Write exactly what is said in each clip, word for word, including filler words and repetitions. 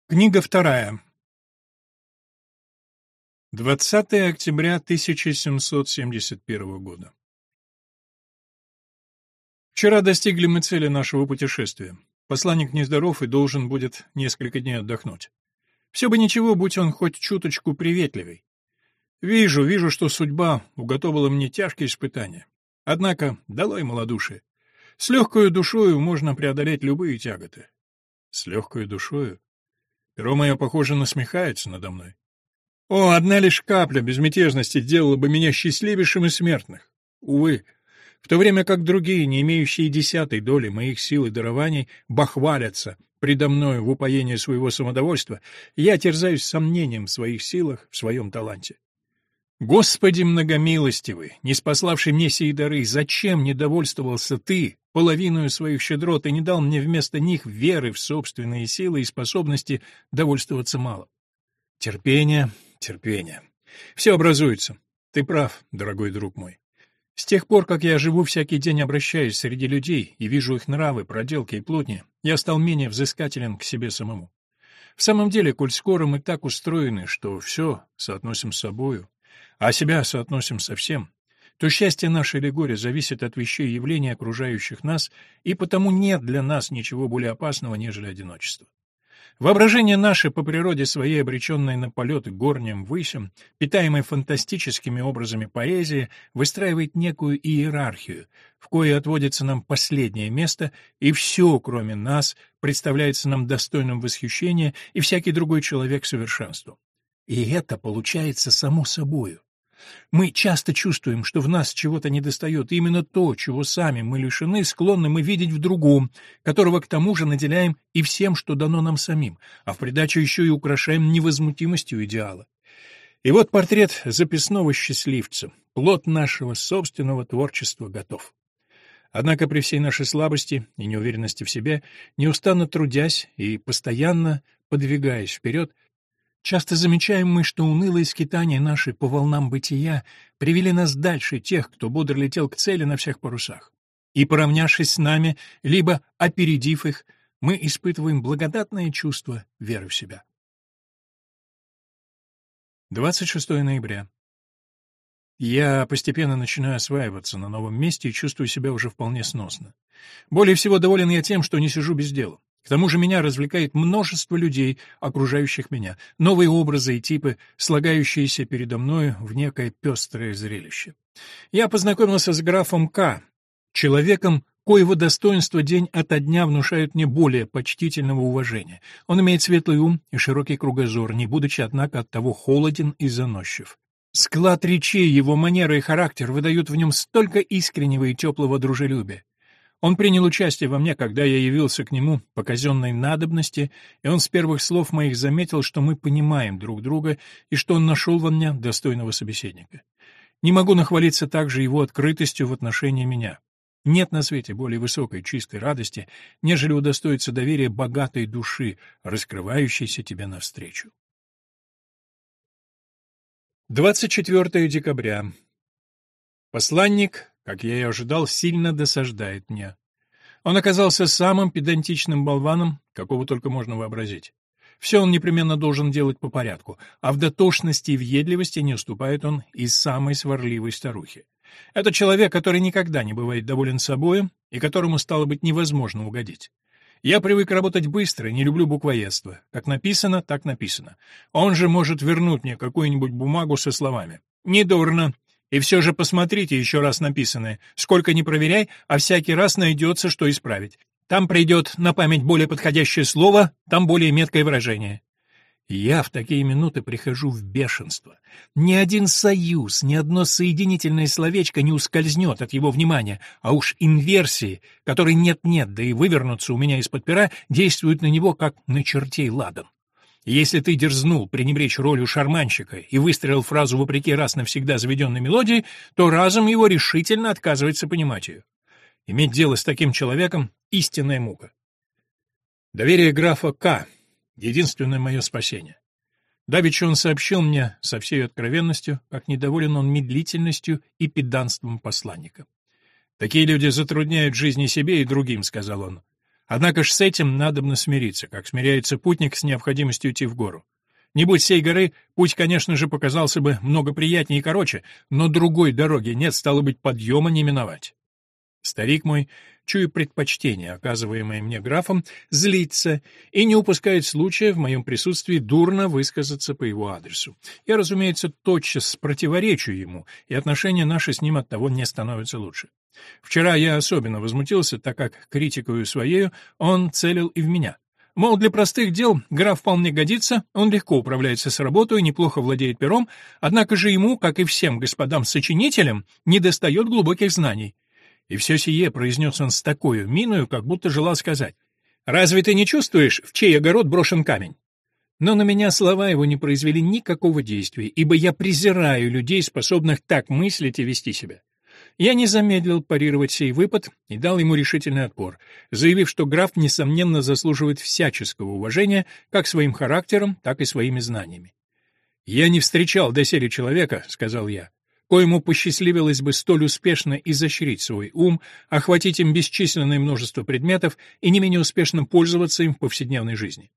Книга вторая. двадцатое октября тысяча семьсот семьдесят первого года. Вчера достигли мы цели нашего путешествия. Посланник нездоров и должен будет несколько дней отдохнуть. Все бы ничего, будь он хоть чуточку приветливей. Вижу, вижу, что судьба уготовила мне тяжкие испытания. Однако, долой малодушие. С легкою душою можно преодолеть любые тяготы. С легкою душою? Перо мое, похоже, насмехается надо мной. О, одна лишь капля безмятежности делала бы меня счастливейшим из смертных. Увы, в то время как другие, не имеющие десятой доли моих сил и дарований, бахвалятся предо мною в упоении своего самодовольства, я терзаюсь сомнением в своих силах, в своем таланте. Господи многомилостивый, не спаславший мне сии дары, зачем не довольствовался Ты половиною своих щедрот и не дал мне вместо них веры в собственные силы и способности довольствоваться малым? Терпение, терпение. Все образуется. Ты прав, дорогой друг мой. С тех пор, как я живу всякий день, обращаюсь среди людей и вижу их нравы, проделки и плотни, я стал менее взыскателен к себе самому. В самом деле, коль скоро мы так устроены, что все соотносим с собою, а себя соотносим со всем, то счастье наше или горе зависит от вещей и явлений, окружающих нас, и потому нет для нас ничего более опасного, нежели одиночество. Воображение наше, по природе своей обреченное на полеты горним ввысям, питаемое фантастическими образами поэзии, выстраивает некую иерархию, в коей отводится нам последнее место, и все, кроме нас, представляется нам достойным восхищения, и всякий другой человек совершенством. И это получается само собою. Мы часто чувствуем, что в нас чего-то недостает, и именно то, чего сами мы лишены, склонны мы видеть в другом, которого к тому же наделяем и всем, что дано нам самим, а в придачу еще и украшаем невозмутимостью идеала. И вот портрет записного счастливца, плод нашего собственного творчества, готов. Однако при всей нашей слабости и неуверенности в себе, неустанно трудясь и постоянно подвигаясь вперед, часто замечаем мы, что унылые скитания наши по волнам бытия привели нас дальше тех, кто бодро летел к цели на всех парусах. И, поравнявшись с нами, либо опередив их, мы испытываем благодатное чувство веры в себя. двадцать шестое ноября. Я постепенно начинаю осваиваться на новом месте и чувствую себя уже вполне сносно. Более всего доволен я тем, что не сижу без дела. К тому же меня развлекает множество людей, окружающих меня, новые образы и типы, слагающиеся передо мною в некое пестрое зрелище. Я познакомился с графом К., человеком, коего достоинства день ото дня внушают мне более почтительного уважения. Он имеет светлый ум и широкий кругозор, не будучи, однако, оттого холоден и заносчив. Склад речей, его манеры и характер выдают в нем столько искреннего и теплого дружелюбия. Он принял участие во мне, когда я явился к нему по казенной надобности, и он с первых слов моих заметил, что мы понимаем друг друга и что он нашел во мне достойного собеседника. Не могу нахвалиться также его открытостью в отношении меня. Нет на свете более высокой чистой радости, нежели удостоиться доверия богатой души, раскрывающейся тебе навстречу. двадцать четвёртое декабря. Посланник, как я и ожидал, сильно досаждает мне. Он оказался самым педантичным болваном, какого только можно вообразить. Все он непременно должен делать по порядку, а в дотошности и въедливости не уступает он и самой сварливой старухе. Это человек, который никогда не бывает доволен собою и которому, стало быть, невозможно угодить. Я привык работать быстро и не люблю буквоедство. Как написано, так написано. Он же может вернуть мне какую-нибудь бумагу со словами «Недурно». И все же посмотрите еще раз написанное. Сколько ни проверяй, а всякий раз найдется, что исправить. Там придет на память более подходящее слово, там более меткое выражение. Я в такие минуты прихожу в бешенство. Ни один союз, ни одно соединительное словечко не ускользнет от его внимания, а уж инверсии, которые нет-нет, да и вывернутся у меня из-под пера, действуют на него, как на чертей ладан. Если ты дерзнул пренебречь ролью шарманщика и выстрелил фразу вопреки раз навсегда заведенной мелодии, то разум его решительно отказывается понимать ее. Иметь дело с таким человеком — истинная мука. Доверие графа К. — единственное мое спасение. Давеча он сообщил мне со всей откровенностью, как недоволен он медлительностью и педанством посланника. «Такие люди затрудняют жизнь и себе, и другим», — сказал он. Однако ж с этим надобно смириться, как смиряется путник с необходимостью идти в гору. Не будь сей горы, путь, конечно же, показался бы много приятнее и короче, но другой дороги нет, стало быть, подъема не миновать. Старик мой, чуя предпочтение, оказываемое мне графом, злится и не упускает случая в моем присутствии дурно высказаться по его адресу. Я, разумеется, тотчас противоречу ему, и отношения наши с ним оттого не становятся лучше. Вчера я особенно возмутился, так как, критикую своею, он целил и в меня. Мол, для простых дел граф вполне годится, он легко управляется с работой, неплохо владеет пером, однако же ему, как и всем господам-сочинителям, недостает глубоких знаний. И все сие произнес он с такой миною, как будто желал сказать: «Разве ты не чувствуешь, в чей огород брошен камень?» Но на меня слова его не произвели никакого действия, ибо я презираю людей, способных так мыслить и вести себя. Я не замедлил парировать сей выпад и дал ему решительный отпор, заявив, что граф, несомненно, заслуживает всяческого уважения как своим характером, так и своими знаниями. «Я не встречал доселе человека», — сказал я, коему посчастливилось бы столь успешно изощрить свой ум, охватить им бесчисленное множество предметов и не менее успешно пользоваться им в повседневной жизни.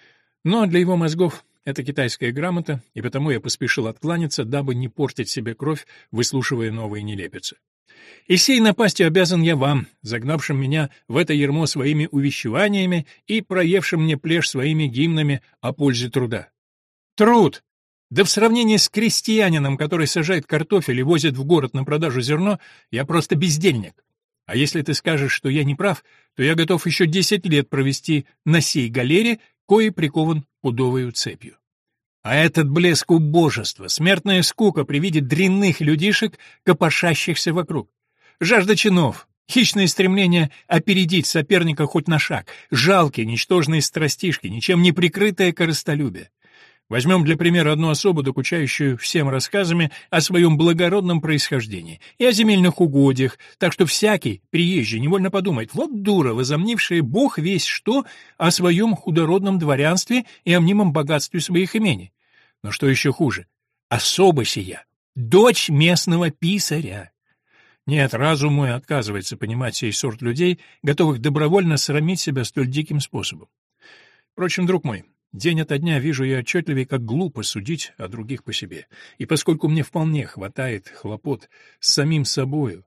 Но для его мозгов это китайская грамота, и потому я поспешил откланяться, дабы не портить себе кровь, выслушивая новые нелепицы. И сей напастью обязан я вам, загнавшим меня в это ярмо своими увещеваниями и проевшим мне плешь своими гимнами о пользе труда. Труд! Да в сравнении с крестьянином, который сажает картофель и возит в город на продажу зерно, я просто бездельник. А если ты скажешь, что я не прав, то я готов еще десять лет провести на сей галере, кои прикован пудовою цепью. А этот блеск убожества, смертная скука при виде дрянных людишек, копошащихся вокруг. Жажда чинов, хищное стремление опередить соперника хоть на шаг, жалкие, ничтожные страстишки, ничем не прикрытое корыстолюбие. Возьмем для примера одну особу, докучающую всем рассказами о своем благородном происхождении и о земельных угодьях, так что всякий приезжий невольно подумает: вот дура, возомнившая бог весь что о своем худородном дворянстве и о мнимом богатстве своих имений. Но что еще хуже? Особа сия, дочь местного писаря. Нет, разум мой отказывается понимать сей сорт людей, готовых добровольно срамить себя столь диким способом. Впрочем, друг мой, день ото дня вижу я отчетливее, как глупо судить о других по себе, и поскольку мне вполне хватает хлопот с самим собою,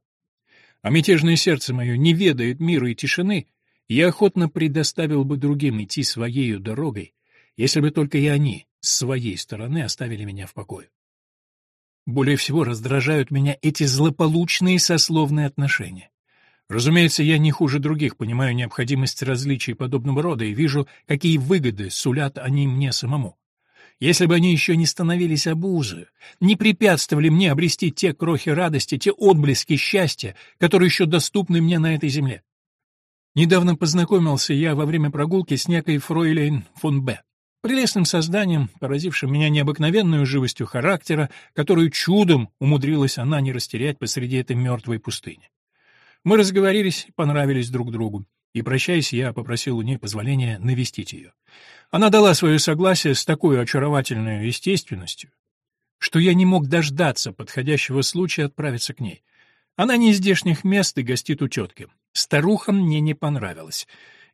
а мятежное сердце мое не ведает мира и тишины, я охотно предоставил бы другим идти своею дорогой, если бы только и они с своей стороны оставили меня в покое. Более всего раздражают меня эти злополучные сословные отношения. Разумеется, я не хуже других понимаю необходимость различий подобного рода и вижу, какие выгоды сулят они мне самому. Если бы они еще не становились обузой, не препятствовали мне обрести те крохи радости, те отблески счастья, которые еще доступны мне на этой земле. Недавно познакомился я во время прогулки с некой фройлейн фон Б. Прелестным созданием, поразившим меня необыкновенную живостью характера, которую чудом умудрилась она не растерять посреди этой мертвой пустыни. Мы разговорились и понравились друг другу, и, прощаясь, я попросил у нее позволения навестить ее. Она дала свое согласие с такой очаровательной естественностью, что я не мог дождаться подходящего случая отправиться к ней. Она не из здешних мест и гостит у тетки. Старуха мне не понравилась.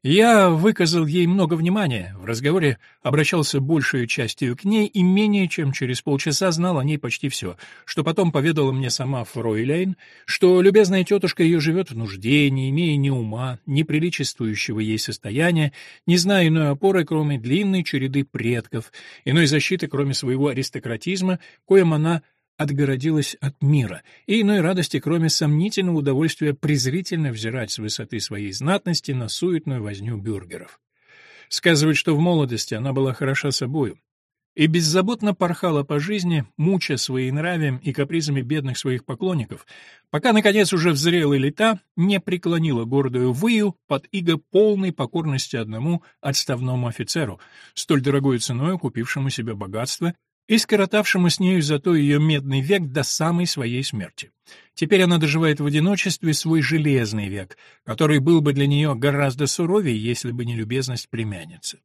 Я выказал ей много внимания, в разговоре обращался большей частью к ней и менее чем через полчаса знал о ней почти все, что потом поведала мне сама фройляйн, что любезная тетушка ее живет в нужде, не имея ни ума, ни приличествующего ей состояния, не зная иной опоры, кроме длинной череды предков, иной защиты, кроме своего аристократизма, коим она отгородилась от мира, и иной радости, кроме сомнительного удовольствия презрительно взирать с высоты своей знатности на суетную возню бюргеров. Сказывают, что в молодости она была хороша собою и беззаботно порхала по жизни, муча своенравием и капризами бедных своих поклонников, пока, наконец, уже в зрелые лета не преклонила гордую выю под иго полной покорности одному отставному офицеру, столь дорогою ценою купившему себе богатство и скоротавшему с нею зато ее медный век до самой своей смерти. Теперь она доживает в одиночестве свой железный век, который был бы для нее гораздо суровее, если бы не любезность племянницы.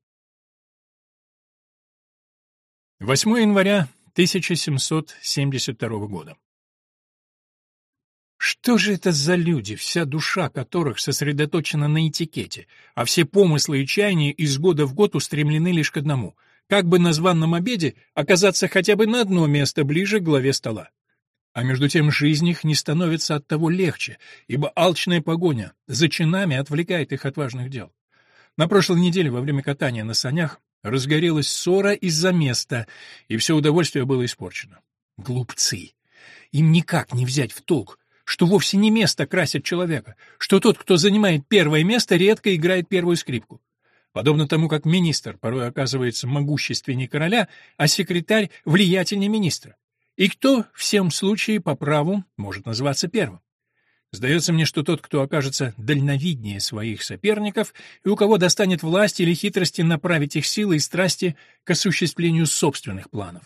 восьмого января тысяча семьсот семьдесят второго года. Что же это за люди, вся душа которых сосредоточена на этикете, а все помыслы и чаяния из года в год устремлены лишь к одному — как бы на званом обеде оказаться хотя бы на одно место ближе к главе стола? А между тем жизнь их не становится от того легче, ибо алчная погоня за чинами отвлекает их от важных дел. На прошлой неделе во время катания на санях разгорелась ссора из-за места, и все удовольствие было испорчено. Глупцы! Им никак не взять в толк, что вовсе не место красит человека, что тот, кто занимает первое место, редко играет первую скрипку. Подобно тому, как министр порой оказывается могущественнее короля, а секретарь — влиятельнее министра. И кто в всем случае по праву может называться первым? Сдается мне, что тот, кто окажется дальновиднее своих соперников и у кого достанет власти или хитрости направить их силы и страсти к осуществлению собственных планов.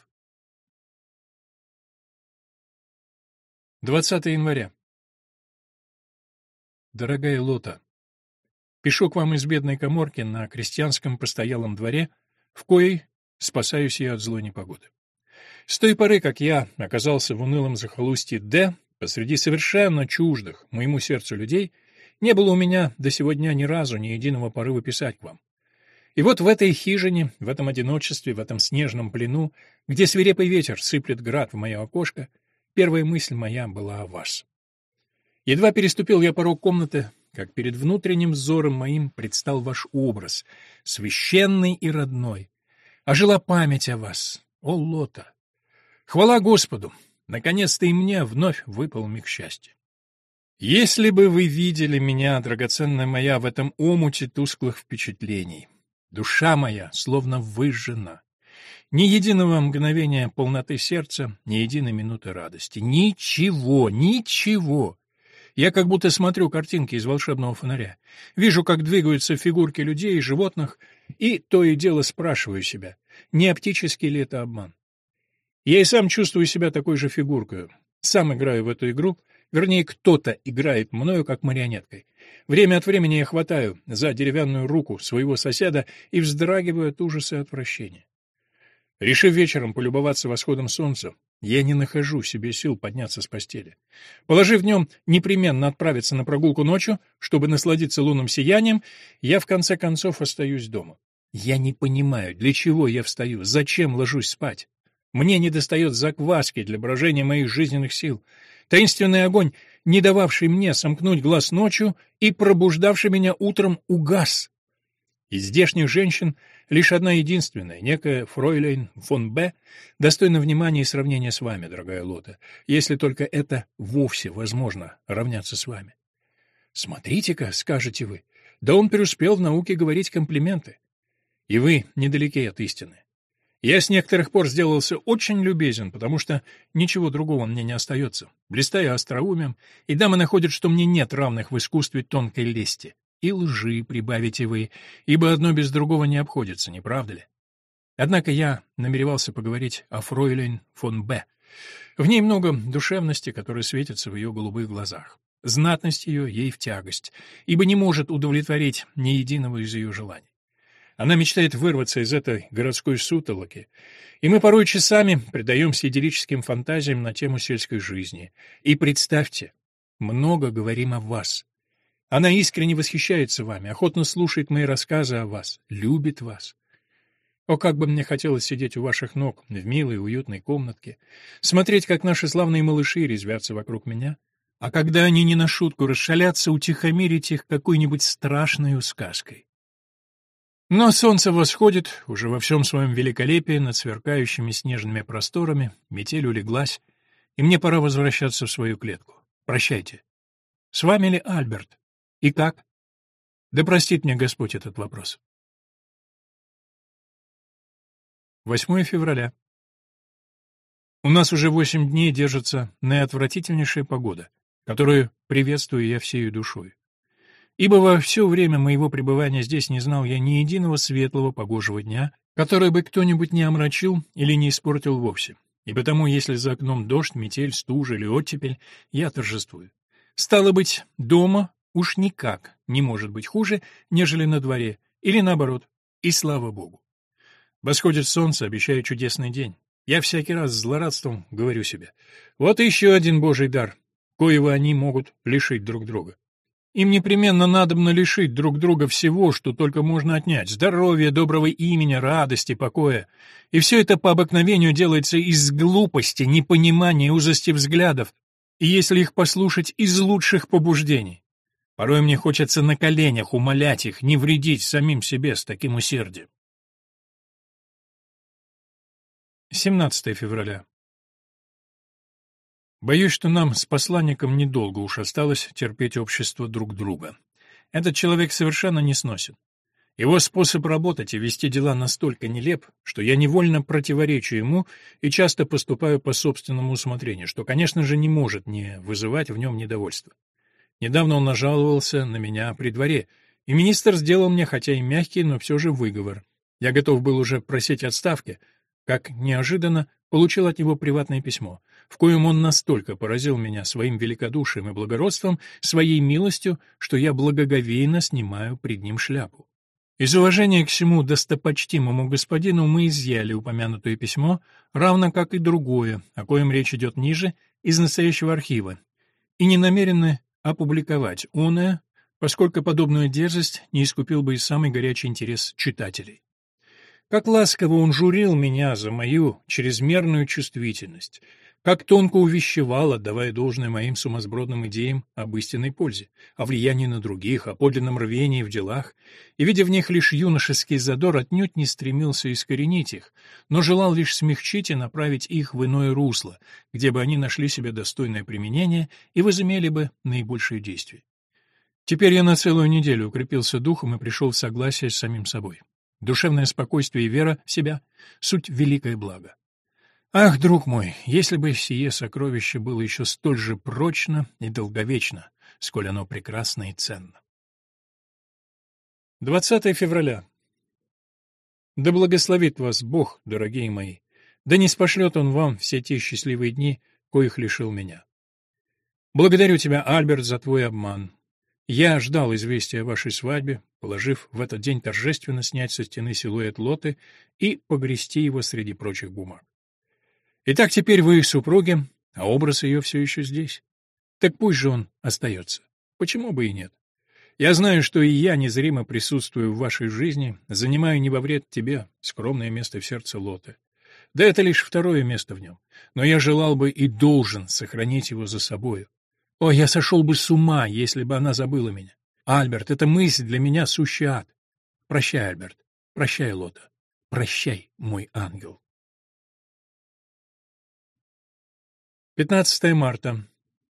двадцатого января. Дорогая Лота, пишу к вам из бедной каморки на крестьянском постоялом дворе, в коей спасаюсь я от злой непогоды. С той поры, как я оказался в унылом захолустье Д, посреди совершенно чуждых моему сердцу людей, не было у меня до сего дня ни разу ни единого порыва писать к вам. И вот в этой хижине, в этом одиночестве, в этом снежном плену, где свирепый ветер сыплет град в мое окошко, первая мысль моя была о вас. Едва переступил я порог комнаты, как перед внутренним взором моим предстал ваш образ, священный и родной. Ожила память о вас, о Лота. Хвала Господу! Наконец-то и мне вновь выпал миг счастья. Если бы вы видели меня, драгоценная моя, в этом омуте тусклых впечатлений, душа моя словно выжжена. Ни единого мгновения полноты сердца, ни единой минуты радости. Ничего, ничего. Я как будто смотрю картинки из волшебного фонаря. Вижу, как двигаются фигурки людей и животных, и то и дело спрашиваю себя, не оптический ли это обман. Я и сам чувствую себя такой же фигуркой. Сам играю в эту игру, вернее, кто-то играет мною как марионеткой. Время от времени я хватаю за деревянную руку своего соседа и вздрагиваю от ужаса и отвращения. Решив вечером полюбоваться восходом солнца, я не нахожу в себе сил подняться с постели. Положив днем непременно отправиться на прогулку ночью, чтобы насладиться лунным сиянием, я в конце концов остаюсь дома. Я не понимаю, для чего я встаю, зачем ложусь спать. Мне недостает закваски для брожения моих жизненных сил. Таинственный огонь, не дававший мне сомкнуть глаз ночью и пробуждавший меня утром, угас. Из здешних женщин лишь одна единственная, некая фройлейн фон Б, достойна внимания и сравнения с вами, дорогая Лота, если только это вовсе возможно равняться с вами. Смотрите-ка, скажете вы, да он преуспел в науке говорить комплименты. И вы недалеки от истины. Я с некоторых пор сделался очень любезен, потому что ничего другого мне не остается. Блистаю остроумием, и дамы находят, что мне нет равных в искусстве тонкой лести. И лжи прибавите вы, ибо одно без другого не обходится, не правда ли? Однако я намеревался поговорить о фройлейн фон Б. В ней много душевности, которая светится в ее голубых глазах. Знатность ее ей в тягость, ибо не может удовлетворить ни единого из ее желаний. Она мечтает вырваться из этой городской сутолоки, и мы порой часами предаемся идиллическим фантазиям на тему сельской жизни. И представьте, много говорим о вас. Она искренне восхищается вами, охотно слушает мои рассказы о вас, любит вас. О, как бы мне хотелось сидеть у ваших ног в милой, уютной комнатке, смотреть, как наши славные малыши резвятся вокруг меня, а когда они не на шутку расшалятся, утихомирить их какой-нибудь страшной сказкой. Но солнце восходит уже во всем своем великолепии над сверкающими снежными просторами, метель улеглась, и мне пора возвращаться в свою клетку. Прощайте. С вами ли Альберт? И как? Да простит мне Господь этот вопрос. восьмого февраля. У нас уже восемь дней держится наиотвратительнейшая погода, которую приветствую я всею душой. Ибо во все время моего пребывания здесь не знал я ни единого светлого погожего дня, который бы кто-нибудь не омрачил или не испортил вовсе. И потому, если за окном дождь, метель, стужа или оттепель, я торжествую. Стало быть, дома уж никак не может быть хуже, нежели на дворе, или наоборот, и слава Богу. Восходит солнце, обещая чудесный день. Я всякий раз с злорадством говорю себе: вот еще один Божий дар. коего они могут лишить друг друга. Им непременно надобно лишить друг друга всего, что только можно отнять: здоровья, доброго имени, радости, покоя. И все это по обыкновению делается из глупости, непонимания, узости взглядов, и если их послушать, из лучших побуждений. Порой мне хочется на коленях умолять их не вредить самим себе с таким усердием. семнадцатое февраля. Боюсь, что нам с посланником недолго уж осталось терпеть общество друг друга. Этот человек совершенно не сносен. Его способ работать и вести дела настолько нелеп, что я невольно противоречу ему и часто поступаю по собственному усмотрению, что, конечно же, не может не вызывать в нем недовольства. Недавно он нажаловался на меня при дворе, и министр сделал мне, хотя и мягкий, но все же выговор. Я готов был уже просить отставки, как неожиданно получил от него приватное письмо, в коем он настолько поразил меня своим великодушием и благородством, своей милостью, что я благоговейно снимаю пред ним шляпу. Из уважения к всему достопочтимому господину мы изъяли упомянутое письмо, равно как и другое, о коем речь идет ниже, из настоящего архива, и не намерены опубликовать оное, поскольку подобную дерзость не искупил бы и самый горячий интерес читателей. Как ласково он журил меня за мою чрезмерную чувствительность, как тонко увещевал, отдавая должное моим сумасбродным идеям об истинной пользе, о влиянии на других, о подлинном рвении в делах, и, видя в них лишь юношеский задор, отнюдь не стремился искоренить их, но желал лишь смягчить и направить их в иное русло, где бы они нашли себе достойное применение и возымели бы наибольшее действие. Теперь я на целую неделю укрепился духом и пришел в согласие с самим собой. Душевное спокойствие и вера в себя — суть великое благо. Ах, друг мой, если бы сие сокровище было еще столь же прочно и долговечно, сколь оно прекрасно и ценно. двадцатое февраля. Да благословит вас Бог, дорогие мои, да не спошлет Он вам все те счастливые дни, коих лишил меня. Благодарю тебя, Альберт, за твой обман. Я ждал известия о вашей свадьбе, положив в этот день торжественно снять со стены силуэт Лоты и погрести его среди прочих бумаг. Итак, теперь вы супруги, а образ ее все еще здесь. Так пусть же он остается. Почему бы и нет? Я знаю, что и я незримо присутствую в вашей жизни, занимаю не во вред тебе скромное место в сердце Лоты. Да это лишь второе место в нем, но я желал бы и должен сохранить его за собою. О, я сошел бы с ума, если бы она забыла меня. Альберт, эта мысль для меня сущий ад. Прощай, Альберт, прощай, Лота, прощай, мой ангел. пятнадцатое марта.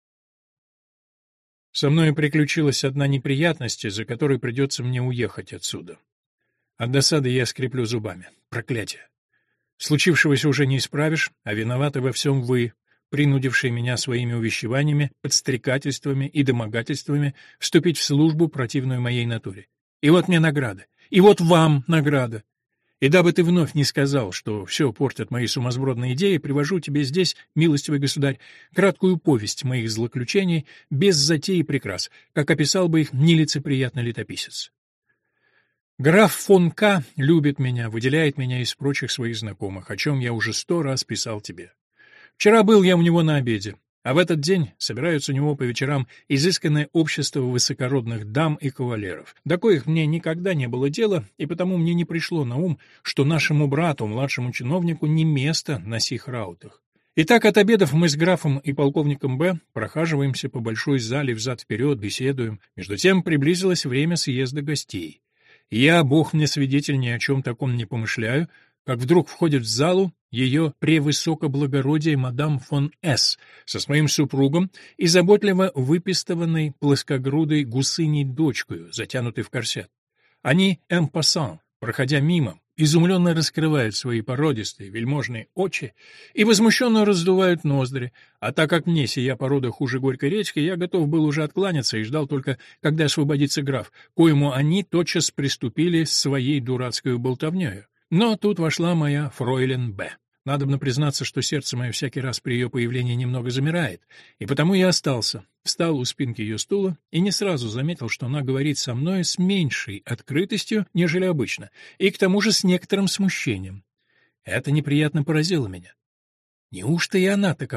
Со мной приключилась одна неприятность, из-за которой придется мне уехать отсюда. От досады я скреплю зубами. Проклятие. Случившегося уже не исправишь, а виноваты во всем вы, принудившие меня своими увещеваниями, подстрекательствами и домогательствами вступить в службу, противную моей натуре. И вот мне награда. И вот вам награда. И дабы ты вновь не сказал, что все портят мои сумасбродные идеи, привожу тебе здесь, милостивый государь, краткую повесть моих злоключений, без затей и прикрас, как описал бы их нелицеприятный летописец. Граф фон К. любит меня, выделяет меня из прочих своих знакомых, о чем я уже сто раз писал тебе. Вчера был я у него на обеде, а в этот день собираются у него по вечерам изысканное общество высокородных дам и кавалеров, до коих мне никогда не было дела, и потому мне не пришло на ум, что нашему брату, младшему чиновнику, не место на сих раутах. Итак, от обедов мы с графом и полковником Б. прохаживаемся по большой зале взад-вперед, беседуем. Между тем приблизилось время съезда гостей. Я, бог мне свидетель, ни о чем таком не помышляю, как вдруг входит в залу ее превысокоблагородие мадам фон С. со своим супругом и заботливо выпистованной плоскогрудой гусыней дочкою, затянутой в корсет. Они en passant, проходя мимо, изумленно раскрывают свои породистые вельможные очи и возмущенно раздувают ноздри, а так как мне сия порода хуже горькой редьки, я готов был уже откланяться и ждал только, когда освободится граф, коему они тотчас приступили с своей дурацкой болтовнёю. Но тут вошла моя фройлен Б. Надобно признаться, что сердце мое всякий раз при ее появлении немного замирает, и потому я остался, встал у спинки ее стула и не сразу заметил, что она говорит со мной с меньшей открытостью, нежели обычно, и к тому же с некоторым смущением. Это неприятно поразило меня. Неужто и она такова,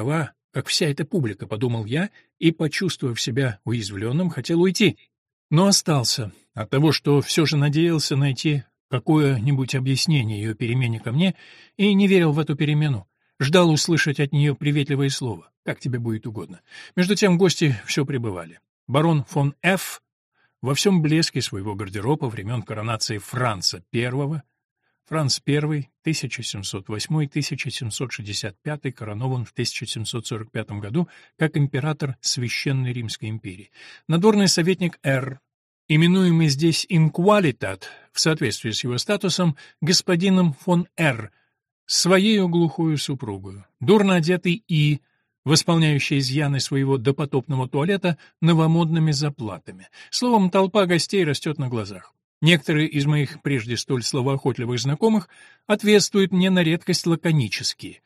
как вся эта публика, подумал я, и, почувствовав себя уязвленным, хотел уйти. Но остался от того, что все же надеялся найти какое-нибудь объяснение ее перемене ко мне, и не верил в эту перемену. Ждал услышать от нее приветливое слово, как тебе будет угодно. Между тем гости все прибывали. Барон фон Ф. во всем блеске своего гардероба времен коронации Франца I, Франц I, тысяча семьсот восьмой — тысяча семьсот шестьдесят пятый, коронован в тысяча семьсот сорок пятом году как император Священной Римской империи. Надворный советник Р., именуемый здесь in qualitat, в соответствии с его статусом, господином фон Р., своею глухою супругою, дурно одетый И., восполняющий изъяны своего допотопного туалета новомодными заплатами. Словом, толпа гостей растет на глазах. Некоторые из моих прежде столь словоохотливых знакомых ответствуют мне на редкость лаконически.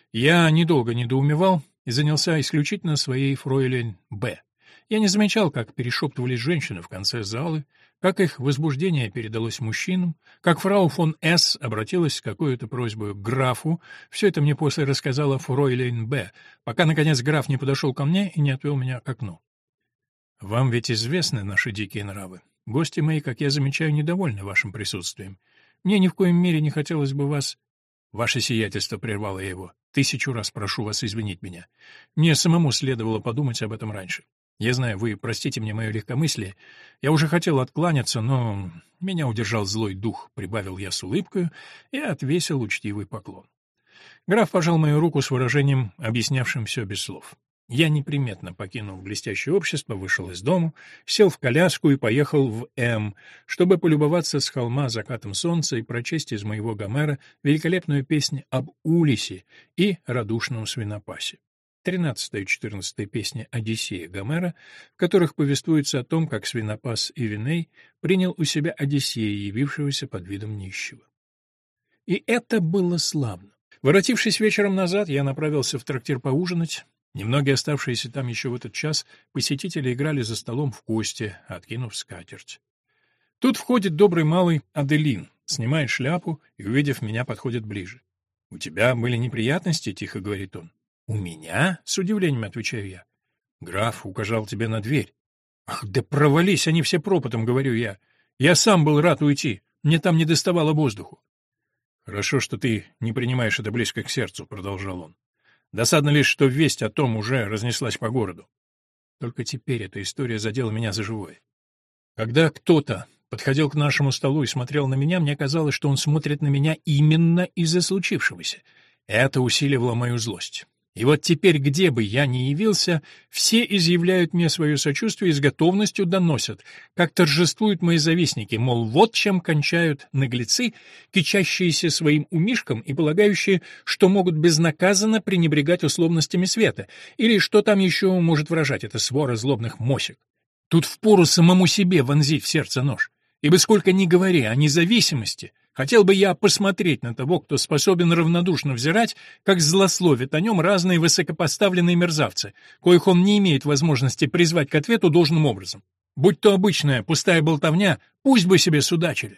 Я недолго недоумевал и занялся исключительно своей фройлен Б. Я не замечал, как перешептывались женщины в конце залы, как их возбуждение передалось мужчинам, как фрау фон С. обратилась с какой-то просьбой к графу. Все это мне после рассказала фройлен Б., пока, наконец, граф не подошел ко мне и не отвел меня к окну. «Вам ведь известны наши дикие нравы. Гости мои, как я замечаю, недовольны вашим присутствием. Мне ни в коем мере не хотелось бы вас...» «Ваше сиятельство», — прервало я его, — «тысячу раз прошу вас извинить меня. Мне самому следовало подумать об этом раньше. Я знаю, вы простите мне мое легкомыслие. Я уже хотел откланяться, но меня удержал злой дух», — прибавил я с улыбкой и отвесил учтивый поклон. Граф пожал мою руку с выражением, объяснявшим все без слов. Я неприметно покинул блестящее общество, вышел из дому, сел в коляску и поехал в М, чтобы полюбоваться с холма закатом солнца и прочесть из моего Гомера великолепную песнь об Улисе и радушном свинопасе. тринадцатая и четырнадцатая песни Одиссея Гомера, в которых повествуется о том, как свинопас Ивеней принял у себя Одиссея, явившегося под видом нищего. И это было славно. Воротившись вечером назад, я направился в трактир поужинать. Немногие оставшиеся там еще в этот час посетители играли за столом в кости, откинув скатерть. Тут входит добрый малый Аделин, снимает шляпу и, увидев меня, подходит ближе. «У тебя были неприятности?» — тихо говорит он. «У меня?» — с удивлением отвечаю я. «Граф указал тебе на дверь». «Ах, да провались они все пропотом», — говорю я. «Я сам был рад уйти, мне там не доставало воздуху». «Хорошо, что ты не принимаешь это близко к сердцу», — продолжал он. «Досадно лишь, что весть о том уже разнеслась по городу». Только теперь эта история задела меня за живое. Когда кто-то подходил к нашему столу и смотрел на меня, мне казалось, что он смотрит на меня именно из-за случившегося. Это усиливало мою злость. И вот теперь, где бы я ни явился, все изъявляют мне свое сочувствие и с готовностью доносят, как торжествуют мои завистники, мол, вот чем кончают наглецы, кичащиеся своим умишком и полагающие, что могут безнаказанно пренебрегать условностями света, или что там еще может выражать эта свора злобных мосек. Тут впору самому себе вонзить в сердце нож, ибо сколько ни говори о независимости, хотел бы я посмотреть на того, кто способен равнодушно взирать, как злословят о нем разные высокопоставленные мерзавцы, коих он не имеет возможности призвать к ответу должным образом. Будь то обычная пустая болтовня, пусть бы себе судачили.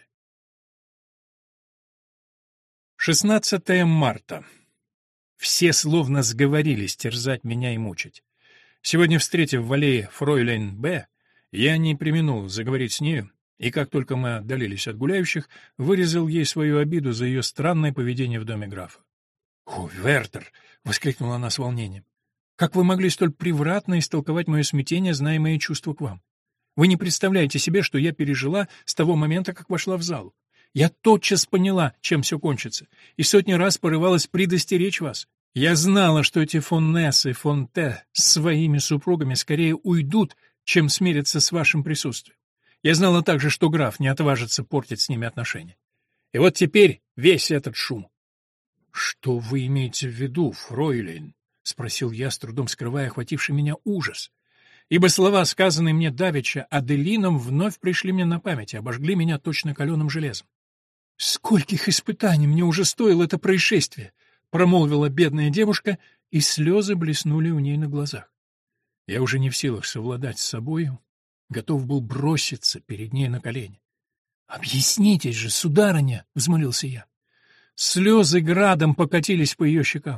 шестнадцатое марта. Все словно сговорились терзать меня и мучить. Сегодня, встретив в аллее фройлен Б., я не преминул заговорить с нею, и как только мы отдалились от гуляющих, вырезал ей свою обиду за ее странное поведение в доме графа. «О, Вертер!» — воскликнула она с волнением. «Как вы могли столь превратно истолковать мое смятение, зная мои чувства к вам? Вы не представляете себе, что я пережила с того момента, как вошла в залу. Я тотчас поняла, чем все кончится, и сотни раз порывалась предостеречь вас. Я знала, что эти фон Несс и фон Т с своими супругами скорее уйдут, чем смирятся с вашим присутствием. Я знала также, что граф не отважится портить с ними отношения. И вот теперь весь этот шум». «Что вы имеете в виду, фройлен?» — спросил я, с трудом скрывая охвативший меня ужас. Ибо слова, сказанные мне давеча Аделином, вновь пришли мне на память и обожгли меня точно каленым железом. «Скольких испытаний мне уже стоило это происшествие!» — промолвила бедная девушка, и слезы блеснули у ней на глазах. Я уже не в силах совладать с собою, готов был броситься перед ней на колени. «Объяснитесь же, сударыня!» — взмолился я. Слезы градом покатились по ее щекам.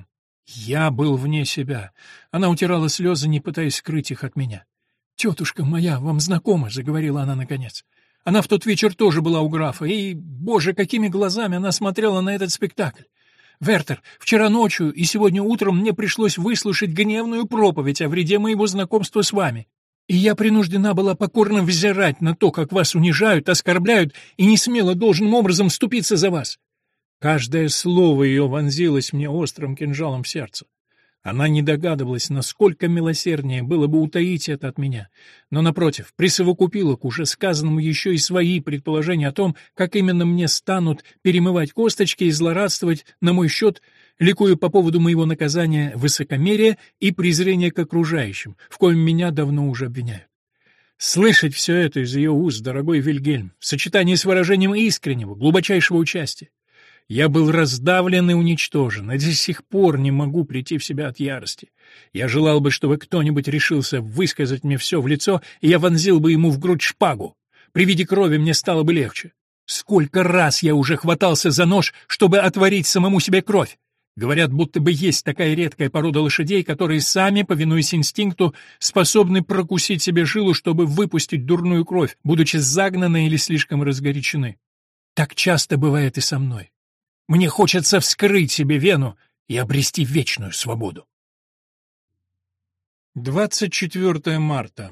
Я был вне себя. Она утирала слезы, не пытаясь скрыть их от меня. «Тетушка моя вам знакома», — заговорила она наконец. «Она в тот вечер тоже была у графа, и, боже, какими глазами она смотрела на этот спектакль! Вертер, вчера ночью и сегодня утром мне пришлось выслушать гневную проповедь о вреде моего знакомства с вами. И я принуждена была покорно взирать на то, как вас унижают, оскорбляют, и не смела должным образом вступиться за вас. Каждое слово ее вонзилось мне острым кинжалом в сердце. Она не догадывалась, насколько милосерднее было бы утаить это от меня, но, напротив, присовокупила к уже сказанному еще и свои предположения о том, как именно мне станут перемывать косточки и злорадствовать на мой счет, ликуя по поводу моего наказания высокомерия и презрения к окружающим, в коем меня давно уже обвиняют. Слышать все это из ее уст, дорогой Вильгельм, в сочетании с выражением искреннего, глубочайшего участия. Я был раздавлен и уничтожен, и до сих пор не могу прийти в себя от ярости. Я желал бы, чтобы кто-нибудь решился высказать мне все в лицо, и я вонзил бы ему в грудь шпагу. При виде крови мне стало бы легче. Сколько раз я уже хватался за нож, чтобы отварить самому себе кровь. Говорят, будто бы есть такая редкая порода лошадей, которые сами, повинуясь инстинкту, способны прокусить себе жилу, чтобы выпустить дурную кровь, будучи загнаны или слишком разгорячены. Так часто бывает и со мной. Мне хочется вскрыть себе вену и обрести вечную свободу. двадцать четвёртого марта.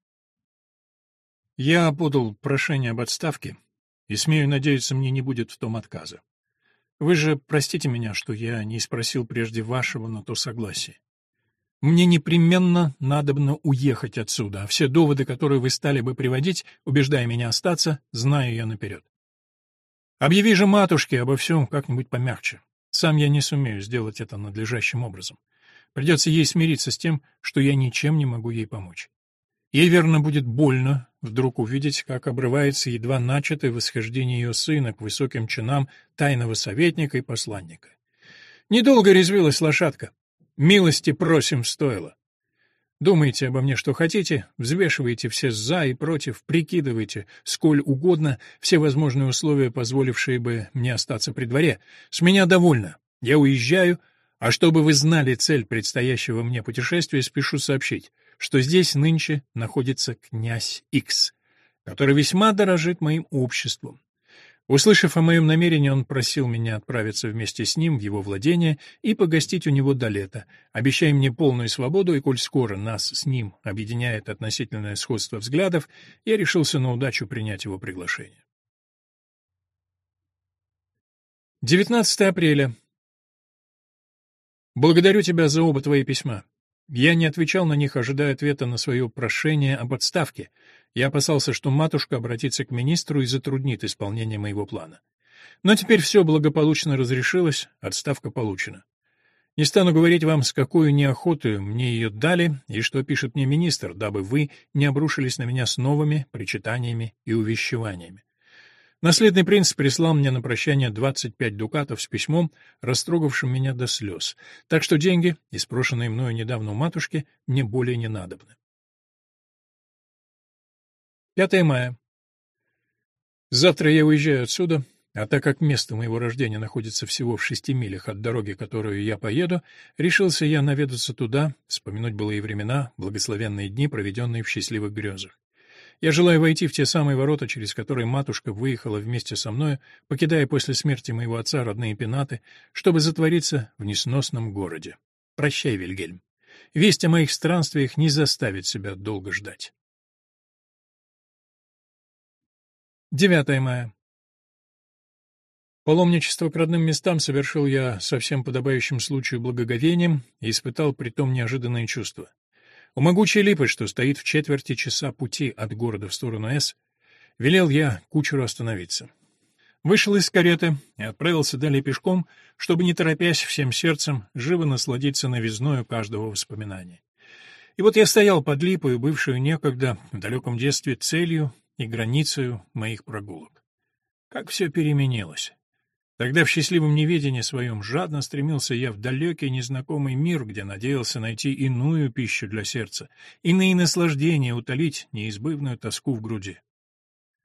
Я подал прошение об отставке, и, смею надеяться, мне не будет в том отказа. Вы же простите меня, что я не спросил прежде вашего на то согласия. Мне непременно надобно уехать отсюда, а все доводы, которые вы стали бы приводить, убеждая меня остаться, знаю я наперед. Объяви же матушке обо всем как-нибудь помягче. Сам я не сумею сделать это надлежащим образом. Придется ей смириться с тем, что я ничем не могу ей помочь. Ей, верно, будет больно вдруг увидеть, как обрывается едва начатое восхождение ее сына к высоким чинам тайного советника и посланника. Недолго резвилась лошадка. Милости просим стоило. Думайте обо мне, что хотите, взвешивайте все «за» и «против», прикидывайте, сколь угодно, все возможные условия, позволившие бы мне остаться при дворе. С меня довольно. Я уезжаю, а чтобы вы знали цель предстоящего мне путешествия, спешу сообщить, что здесь нынче находится князь Икс, который весьма дорожит моим обществом. Услышав о моем намерении, он просил меня отправиться вместе с ним в его владение и погостить у него до лета, обещая мне полную свободу, и коль скоро нас с ним объединяет относительное сходство взглядов, я решился на удачу принять его приглашение. девятнадцатого апреля. Благодарю тебя за оба твои письма. Я не отвечал на них, ожидая ответа на свое прошение об отставке. Я опасался, что матушка обратится к министру и затруднит исполнение моего плана. Но теперь все благополучно разрешилось, отставка получена. Не стану говорить вам, с какой неохотой мне ее дали и что пишет мне министр, дабы вы не обрушились на меня с новыми причитаниями и увещеваниями. Наследный принц прислал мне на прощание двадцать пять дукатов с письмом, растрогавшим меня до слез, так что деньги, испрошенные мною недавно у матушки, мне более не надобны. пятого мая. Завтра я уезжаю отсюда, а так как место моего рождения находится всего в шести милях от дороги, которую я поеду, решился я наведаться туда, вспомянуть былые времена, благословенные дни, проведенные в счастливых грезах. Я желаю войти в те самые ворота, через которые матушка выехала вместе со мною, покидая после смерти моего отца родные пенаты, чтобы затвориться в несносном городе. Прощай, Вильгельм. Весть о моих странствиях не заставит себя долго ждать. девятого мая. Паломничество к родным местам совершил я со всем подобающим случаю благоговением и испытал притом неожиданные чувства. У могучей липы, что стоит в четверти часа пути от города в сторону С, велел я кучеру остановиться. Вышел из кареты и отправился далее пешком, чтобы, не торопясь всем сердцем, живо насладиться новизною каждого воспоминания. И вот я стоял под липой, бывшую некогда, в далеком детстве, целью и границей моих прогулок. Как все переменилось. Тогда в счастливом неведении своем жадно стремился я в далекий незнакомый мир, где надеялся найти иную пищу для сердца, иные наслаждения утолить неизбывную тоску в груди.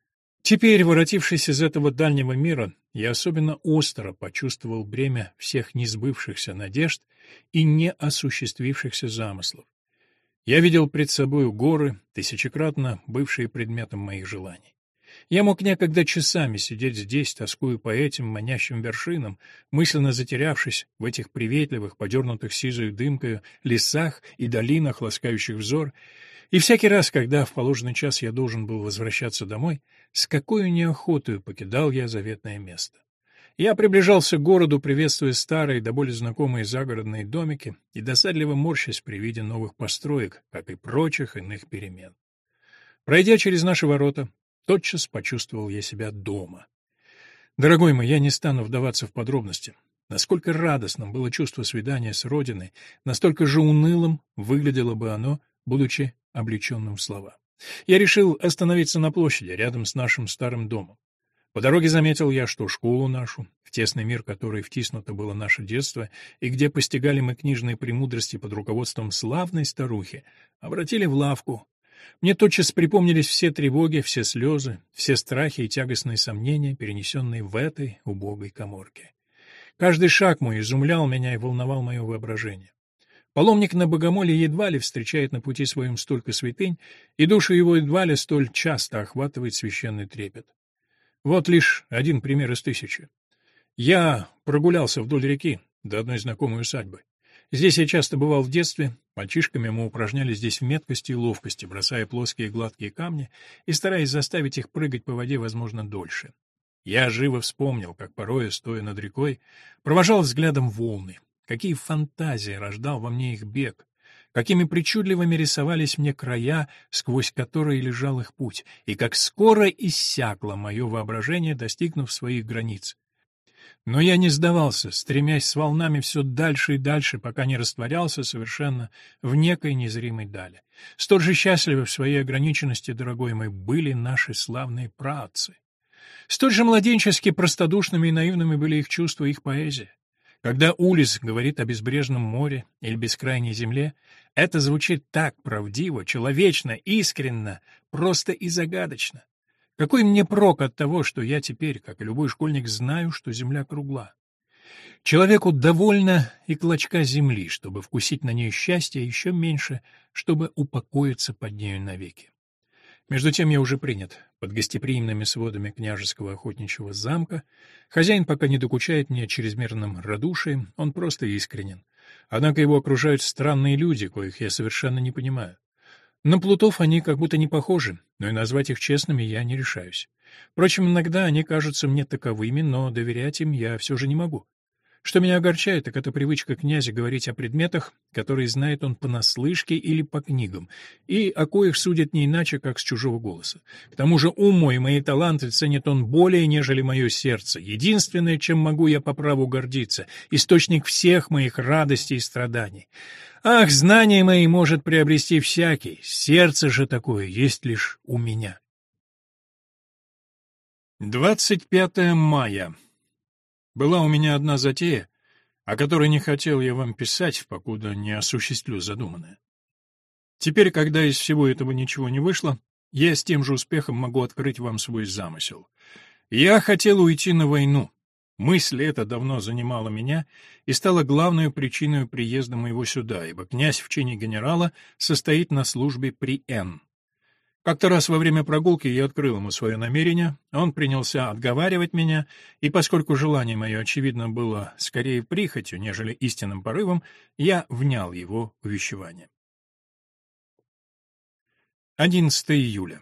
Теперь, воротившись из этого дальнего мира, я особенно остро почувствовал бремя всех несбывшихся надежд и неосуществившихся замыслов. Я видел пред собою горы, тысячекратно бывшие предметом моих желаний. Я мог некогда часами сидеть здесь, тоскуя по этим манящим вершинам, мысленно затерявшись в этих приветливых, подернутых сизою дымкою лесах и долинах, ласкающих взор, и всякий раз, когда в положенный час я должен был возвращаться домой, с какой неохотою покидал я заветное место. Я приближался к городу, приветствуя старые, до боли знакомые загородные домики и досадливо морщась при виде новых построек, как и прочих иных перемен. Пройдя через наши ворота, тотчас почувствовал я себя дома. Дорогой мой, я не стану вдаваться в подробности. Насколько радостным было чувство свидания с Родиной, настолько же унылым выглядело бы оно, будучи облеченным в слова. Я решил остановиться на площади, рядом с нашим старым домом. По дороге заметил я, что школу нашу, в тесный мир которой втиснуто было наше детство, и где постигали мы книжные премудрости под руководством славной старухи, обратили в лавку. Мне тотчас припомнились все тревоги, все слезы, все страхи и тягостные сомнения, перенесенные в этой убогой каморке. Каждый шаг мой изумлял меня и волновал мое воображение. Паломник на богомоле едва ли встречает на пути своем столько святынь, и душу его едва ли столь часто охватывает священный трепет. Вот лишь один пример из тысячи. Я прогулялся вдоль реки до одной знакомой усадьбы. Здесь я часто бывал в детстве, мальчишками мы упражнялись здесь в меткости и ловкости, бросая плоские гладкие камни и стараясь заставить их прыгать по воде, возможно, дольше. Я живо вспомнил, как порой, стоя над рекой, провожал взглядом волны, какие фантазии рождал во мне их бег, какими причудливыми рисовались мне края, сквозь которые лежал их путь, и как скоро иссякло мое воображение, достигнув своих границ. Но я не сдавался, стремясь с волнами все дальше и дальше, пока не растворялся совершенно в некой незримой дали. Столь же счастливы в своей ограниченности, дорогой мой, были наши славные праотцы. Столь же младенчески простодушными и наивными были их чувства и их поэзия. Когда Улисс говорит о безбрежном море или бескрайней земле, это звучит так правдиво, человечно, искренно, просто и загадочно. Какой мне прок от того, что я теперь, как и любой школьник, знаю, что земля кругла? Человеку довольно и клочка земли, чтобы вкусить на ней счастье, а еще меньше, чтобы упокоиться под нею навеки. Между тем я уже принят под гостеприимными сводами княжеского охотничьего замка. Хозяин пока не докучает мне чрезмерным радушием, он просто искренен. Однако его окружают странные люди, коих я совершенно не понимаю. На плутов они как будто не похожи, но и назвать их честными я не решаюсь. Впрочем, иногда они кажутся мне таковыми, но доверять им я все же не могу. Что меня огорчает, так это привычка князя говорить о предметах, которые знает он понаслышке или по книгам, и о коих судит не иначе, как с чужого голоса. К тому же ум мой и мои таланты ценит он более, нежели мое сердце. Единственное, чем могу я по праву гордиться, источник всех моих радостей и страданий. Ах, знания мои может приобрести всякий, сердце же такое есть лишь у меня. двадцать пятое мая. Была у меня одна затея, о которой не хотел я вам писать, покуда не осуществлю задуманное. Теперь, когда из всего этого ничего не вышло, я с тем же успехом могу открыть вам свой замысел. Я хотел уйти на войну. Мысль эта давно занимала меня и стала главной причиной приезда моего сюда, ибо князь в чине генерала состоит на службе при Н. Как-то раз во время прогулки я открыл ему свое намерение, он принялся отговаривать меня, и поскольку желание мое, очевидно, было скорее прихотью, нежели истинным порывом, я внял его увещевание. одиннадцатого июля.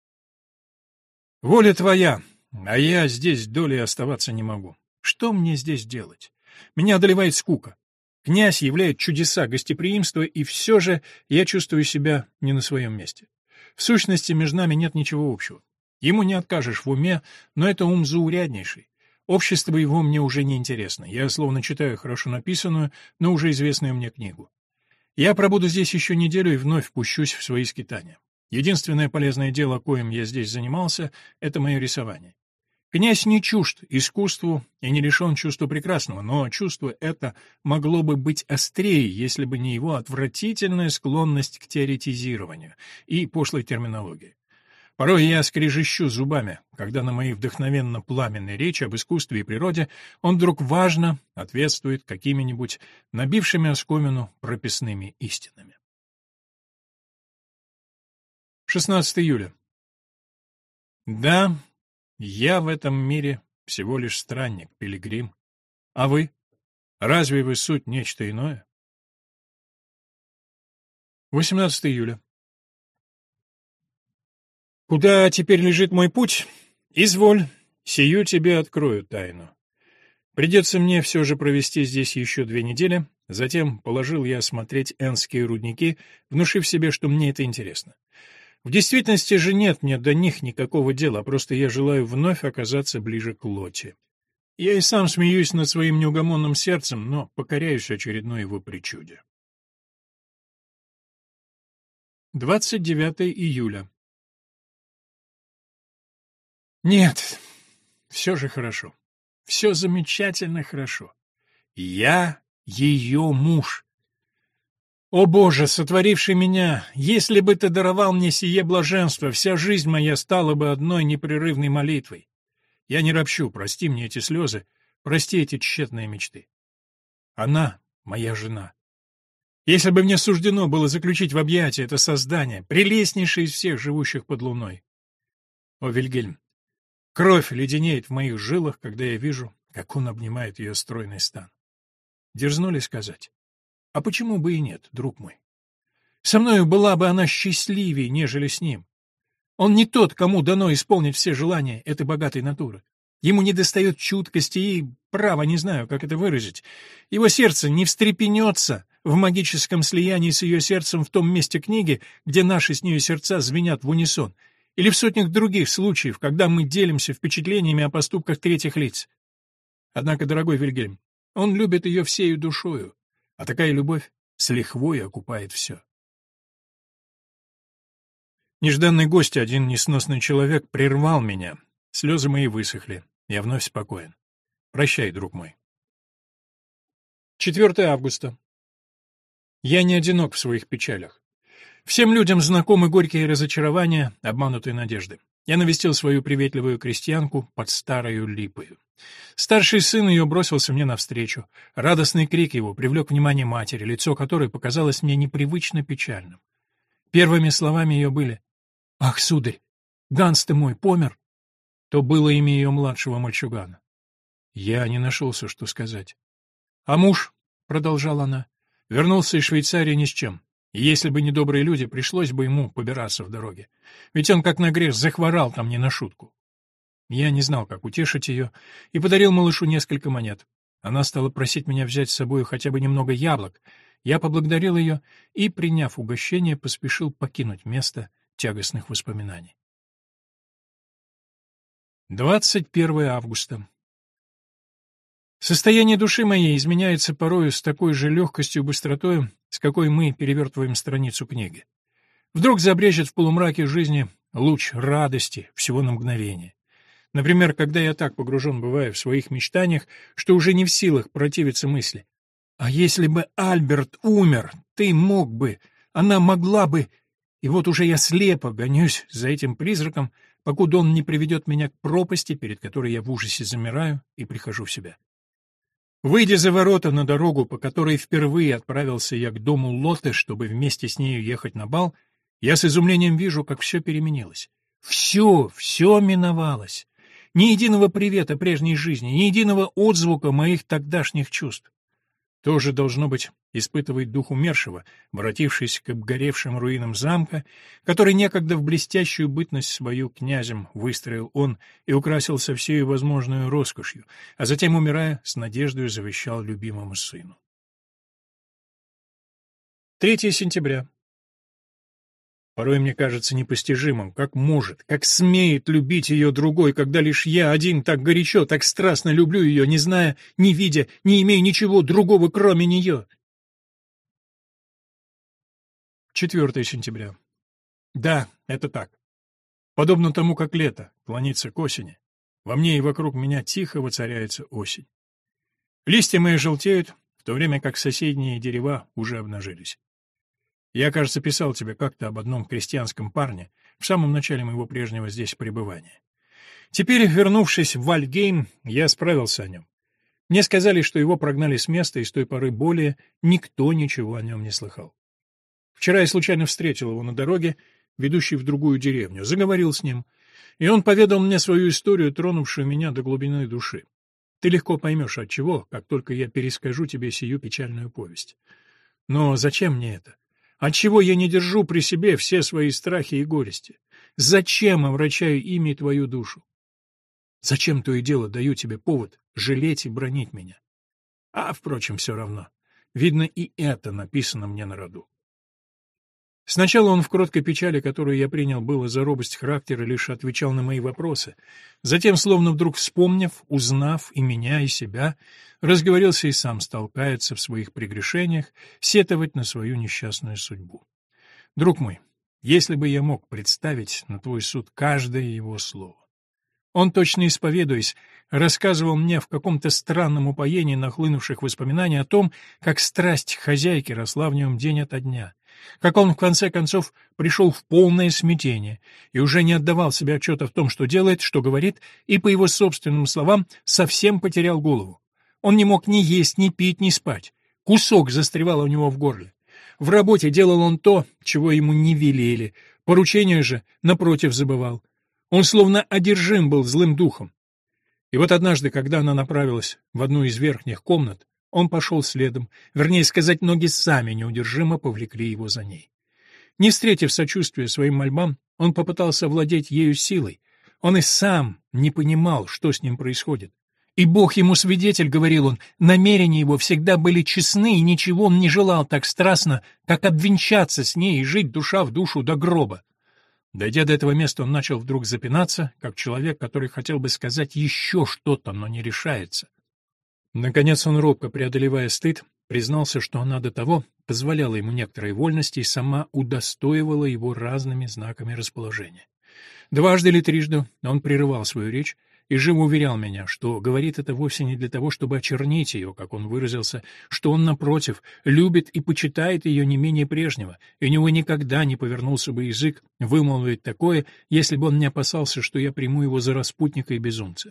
Воля твоя, а я здесь долей оставаться не могу. Что мне здесь делать? Меня одолевает скука. Князь являет чудеса гостеприимства, и все же я чувствую себя не на своем месте. В сущности, между нами нет ничего общего. Ему не откажешь в уме, но это ум зауряднейший. Общество его мне уже не интересно. Я словно читаю хорошо написанную, но уже известную мне книгу. Я пробуду здесь еще неделю и вновь впущусь в свои скитания. Единственное полезное дело, коим я здесь занимался, — это мое рисование. Князь не чужд искусству и не лишен чувства прекрасного, но чувство это могло бы быть острее, если бы не его отвратительная склонность к теоретизированию и пошлой терминологии. Порой я скрежещу зубами, когда на мои вдохновенно-пламенные речи об искусстве и природе он вдруг важно ответствует какими-нибудь набившими оскомину прописными истинами. шестнадцатого июля. Да, я в этом мире всего лишь странник, пилигрим. А вы? Разве вы суть нечто иное? восемнадцатого июля. Куда теперь лежит мой путь? Изволь, сию тебе открою тайну. Придется мне все же провести здесь еще две недели, затем положил я осмотреть энские рудники, внушив себе, что мне это интересно. В действительности же нет мне до них никакого дела, просто я желаю вновь оказаться ближе к Лоте. Я и сам смеюсь над своим неугомонным сердцем, но покоряюсь очередной его причуде. двадцать девятого июля. Нет, все же хорошо. Все замечательно хорошо. Я ее муж. О Боже, сотворивший меня, если бы ты даровал мне сие блаженство, вся жизнь моя стала бы одной непрерывной молитвой. Я не ропщу, прости мне эти слезы, прости эти тщетные мечты. Она моя жена. Если бы мне суждено было заключить в объятия это создание, прелестнейшее из всех живущих под луной. О, Вильгельм, кровь леденеет в моих жилах, когда я вижу, как он обнимает ее стройный стан. Дерзну ли сказать? А почему бы и нет, друг мой? Со мною была бы она счастливее, нежели с ним. Он не тот, кому дано исполнить все желания этой богатой натуры. Ему недостает чуткости и, право, не знаю, как это выразить. Его сердце не встрепенется в магическом слиянии с ее сердцем в том месте книги, где наши с нею сердца звенят в унисон, или в сотнях других случаев, когда мы делимся впечатлениями о поступках третьих лиц. Однако, дорогой Вильгельм, он любит ее всею душою, а такая любовь с лихвой окупает все. Нежданный гость, один несносный человек, прервал меня. Слезы мои высохли. Я вновь спокоен. Прощай, друг мой. четвёртого августа. Я не одинок в своих печалях. Всем людям знакомы горькие разочарования, обманутые надежды. Я навестил свою приветливую крестьянку под старою липою. Старший сын ее бросился мне навстречу. Радостный крик его привлек внимание матери, лицо которой показалось мне непривычно печальным. Первыми словами ее были: «Ах, сударь, Ганс ты мой помер!» То было имя ее младшего мальчугана. Я не нашелся, что сказать. «А муж», — продолжала она, — «вернулся из Швейцарии ни с чем. И если бы не добрые люди, пришлось бы ему побираться в дороге. Ведь он, как на грех, захворал там не на шутку». Я не знал, как утешить ее, и подарил малышу несколько монет. Она стала просить меня взять с собой хотя бы немного яблок. Я поблагодарил ее и, приняв угощение, поспешил покинуть место тягостных воспоминаний. двадцать первого августа. Состояние души моей изменяется порою с такой же легкостью и быстротою, с какой мы перевертываем страницу книги. Вдруг забрежет в полумраке жизни луч радости всего на мгновение. Например, когда я так погружен бываю в своих мечтаниях, что уже не в силах противиться мысли: «А если бы Альберт умер, ты мог бы, она могла бы...» И вот уже я слепо гонюсь за этим призраком, покуда он не приведет меня к пропасти, перед которой я в ужасе замираю и прихожу в себя. Выйдя за ворота на дорогу, по которой впервые отправился я к дому Лотты, чтобы вместе с нею ехать на бал, я с изумлением вижу, как все переменилось. Все, все миновалось. Ни единого привета прежней жизни, ни единого отзвука моих тогдашних чувств. Тоже, должно быть, испытывает дух умершего, воротившись к обгоревшим руинам замка, который некогда в блестящую бытность свою князем выстроил он и украсил со всей возможной роскошью, а затем, умирая, с надеждой завещал любимому сыну. третьего сентября. Порой мне кажется непостижимым, как может, как смеет любить ее другой, когда лишь я один так горячо, так страстно люблю ее, не зная, не видя, не имея ничего другого, кроме нее. четвёртого сентября. Да, это так. Подобно тому, как лето клонится к осени, во мне и вокруг меня тихо воцаряется осень. Листья мои желтеют, в то время как соседние дерева уже обнажились. Я, кажется, писал тебе как-то об одном крестьянском парне в самом начале моего прежнего здесь пребывания. Теперь, вернувшись в Вальгейм, я справился о нем. Мне сказали, что его прогнали с места, и с той поры более никто ничего о нем не слыхал. Вчера я случайно встретил его на дороге, ведущей в другую деревню, заговорил с ним, и он поведал мне свою историю, тронувшую меня до глубины души. Ты легко поймешь, отчего, как только я перескажу тебе сию печальную повесть. Но зачем мне это? Отчего я не держу при себе все свои страхи и горести? Зачем омрачаю ими твою душу? Зачем то и дело даю тебе повод жалеть и бранить меня? А, впрочем, все равно. Видно, и это написано мне на роду. Сначала он в кроткой печали, которую я принял было за робость характера, лишь отвечал на мои вопросы. Затем, словно вдруг вспомнив, узнав и меня, и себя, разговорился и сам стал каяться в своих прегрешениях, сетовать на свою несчастную судьбу. Друг мой, если бы я мог представить на твой суд каждое его слово. Он, точно исповедуясь, рассказывал мне в каком-то странном упоении нахлынувших воспоминаний о том, как страсть хозяйки росла в нем день ото дня, как он, в конце концов, пришел в полное смятение и уже не отдавал себе отчета в том, что делает, что говорит, и, по его собственным словам, совсем потерял голову. Он не мог ни есть, ни пить, ни спать. Кусок застревал у него в горле. В работе делал он то, чего ему не велели, поручения же, напротив, забывал. Он словно одержим был злым духом. И вот однажды, когда она направилась в одну из верхних комнат, он пошел следом, вернее сказать, ноги сами неудержимо повлекли его за ней. Не встретив сочувствия своим мольбам, он попытался овладеть ею силой. Он и сам не понимал, что с ним происходит. И Бог ему свидетель, — говорил он, — намерения его всегда были честны, и ничего он не желал так страстно, как обвенчаться с ней и жить душа в душу до гроба. Дойдя до этого места, он начал вдруг запинаться, как человек, который хотел бы сказать еще что-то, но не решается. Наконец он, робко преодолевая стыд, признался, что она до того позволяла ему некоторые вольности и сама удостоивала его разными знаками расположения. Дважды или трижды он прерывал свою речь и живо уверял меня, что говорит это вовсе не для того, чтобы очернить ее, как он выразился, что он, напротив, любит и почитает ее не менее прежнего, и у него никогда не повернулся бы язык вымолвить такое, если бы он не опасался, что я приму его за распутника и безумца.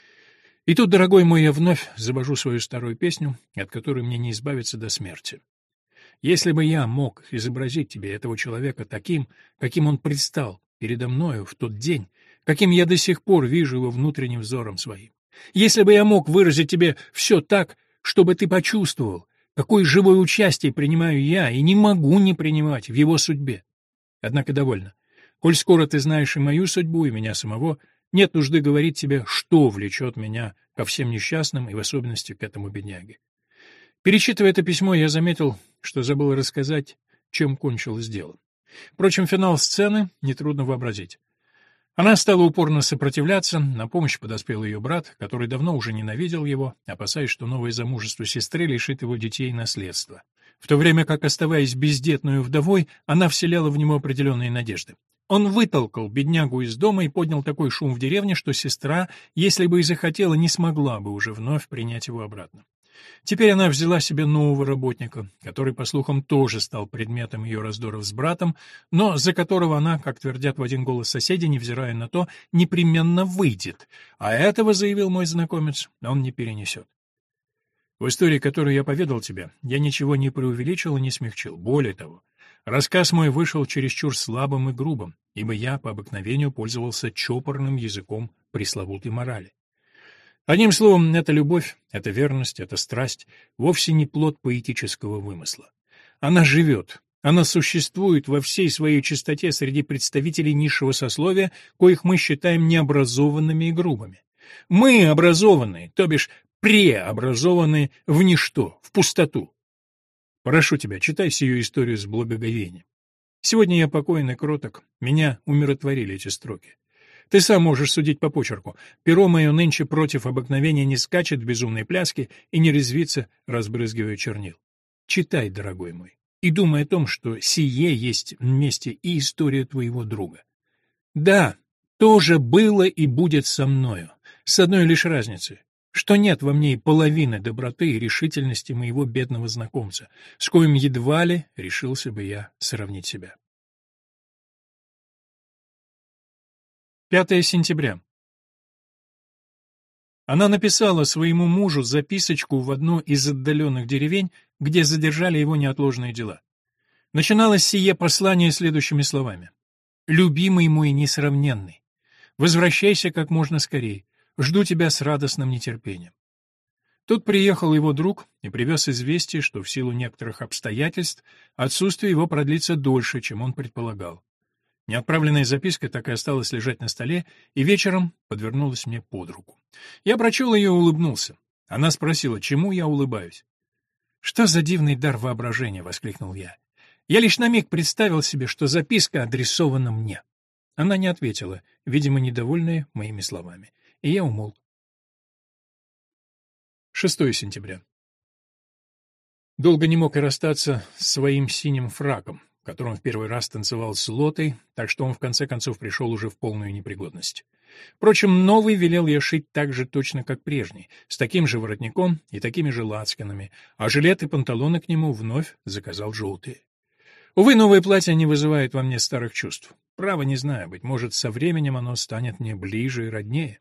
И тут, дорогой мой, я вновь завожу свою старую песню, от которой мне не избавиться до смерти. Если бы я мог изобразить тебе этого человека таким, каким он предстал передо мною в тот день, каким я до сих пор вижу его внутренним взором своим, если бы я мог выразить тебе все так, чтобы ты почувствовал, какое живое участие принимаю я и не могу не принимать в его судьбе. Однако довольно. Коль скоро ты знаешь и мою судьбу, и меня самого, нет нужды говорить тебе, что влечет меня ко всем несчастным и в особенности к этому бедняге. Перечитывая это письмо, я заметил, что забыл рассказать, чем кончилось дело. Впрочем, финал сцены нетрудно вообразить. Она стала упорно сопротивляться, на помощь подоспел ее брат, который давно уже ненавидел его, опасаясь, что новое замужество сестры лишит его детей наследства. В то время как, оставаясь бездетную вдовой, она вселяла в него определенные надежды. Он вытолкал беднягу из дома и поднял такой шум в деревне, что сестра, если бы и захотела, не смогла бы уже вновь принять его обратно. Теперь она взяла себе нового работника, который, по слухам, тоже стал предметом ее раздоров с братом, но за которого она, как твердят в один голос соседи, невзирая на то, непременно выйдет, а этого, заявил мой знакомец, он не перенесет. В истории, которую я поведал тебе, я ничего не преувеличил и не смягчил. Более того, рассказ мой вышел чересчур слабым и грубым, ибо я по обыкновению пользовался чопорным языком пресловутой морали. Одним словом, эта любовь, эта верность, эта страсть вовсе не плод поэтического вымысла. Она живет, она существует во всей своей чистоте среди представителей низшего сословия, коих мы считаем необразованными и грубыми. Мы образованные, то бишь преобразованные в ничто, в пустоту. Прошу тебя, читай сию историю с благоговением. Сегодня я покоен и кроток, меня умиротворили эти строки. Ты сам можешь судить по почерку. Перо мое нынче против обыкновения не скачет в безумной пляске и не резвится, разбрызгивая чернил. Читай, дорогой мой, и думай о том, что сие есть вместе и история твоего друга. Да, то же было и будет со мною, с одной лишь разницей, что нет во мне и половины доброты и решительности моего бедного знакомца, с коим едва ли решился бы я сравнить себя. пятое сентября. Она написала своему мужу записочку в одну из отдаленных деревень, где задержали его неотложные дела. Начиналось сие послание следующими словами. «Любимый мой несравненный, возвращайся как можно скорее, жду тебя с радостным нетерпением». Тут приехал его друг и привез известие, что в силу некоторых обстоятельств отсутствие его продлится дольше, чем он предполагал. Неотправленная записка так и осталась лежать на столе, и вечером подвернулась мне под руку. Я прочел ее и улыбнулся. Она спросила, чему я улыбаюсь. «Что за дивный дар воображения?» — воскликнул я. Я лишь на миг представил себе, что записка адресована мне. Она не ответила, видимо, недовольная моими словами, и я умолк. шестое сентября. Долго не мог и расстаться с своим синим фраком, в котором в первый раз танцевал с Лотой, так что он в конце концов пришел уже в полную непригодность. Впрочем, новый велел я шить так же точно, как прежний, с таким же воротником и такими же лацканами, а жилет и панталоны к нему вновь заказал желтые. Увы, новое платье не вызывает во мне старых чувств. Право не знаю, быть может, со временем оно станет мне ближе и роднее.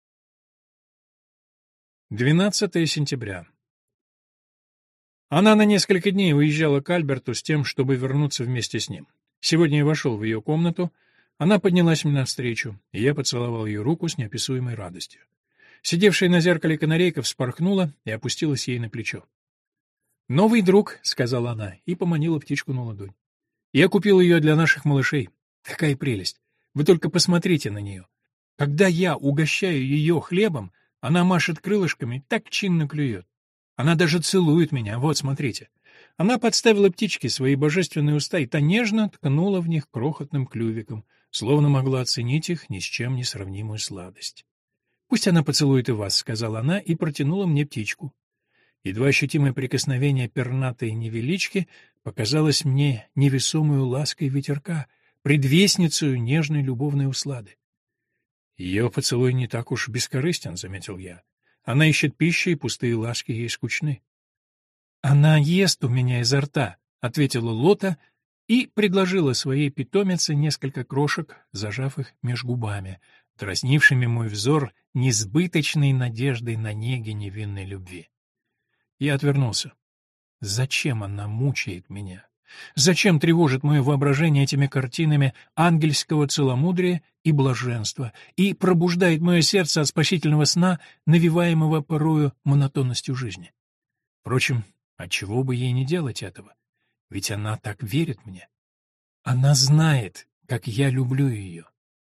двенадцатое сентября. Она на несколько дней уезжала к Альберту с тем, чтобы вернуться вместе с ним. Сегодня я вошел в ее комнату, она поднялась мне навстречу, и я поцеловал ее руку с неописуемой радостью. Сидевшая на зеркале канарейка вспорхнула и опустилась ей на плечо. «Новый друг», — сказала она, и поманила птичку на ладонь. «Я купил ее для наших малышей. Какая прелесть! Вы только посмотрите на нее. Когда я угощаю ее хлебом, она машет крылышками, так чинно клюет. Она даже целует меня, вот, смотрите». Она подставила птичке свои божественные уста и та нежно ткнула в них крохотным клювиком, словно могла оценить их ни с чем не сравнимую сладость. «Пусть она поцелует и вас», — сказала она и протянула мне птичку. Едва ощутимое прикосновение пернатой невелички показалось мне невесомую лаской ветерка, предвестницею нежной любовной услады. «Ее поцелуй не так уж бескорыстен», — заметил я. «Она ищет пищи, и пустые ласки ей скучны». «Она ест у меня изо рта», — ответила Лота и предложила своей питомице несколько крошек, зажав их меж губами, дразнившими мой взор несбыточной надеждой на неги невинной любви. Я отвернулся. Зачем она мучает меня? Зачем тревожит мое воображение этими картинами ангельского целомудрия и блаженства и пробуждает мое сердце от спасительного сна, навеваемого порою монотонностью жизни? Впрочем, отчего бы ей не делать этого? Ведь она так верит мне. Она знает, как я люблю ее.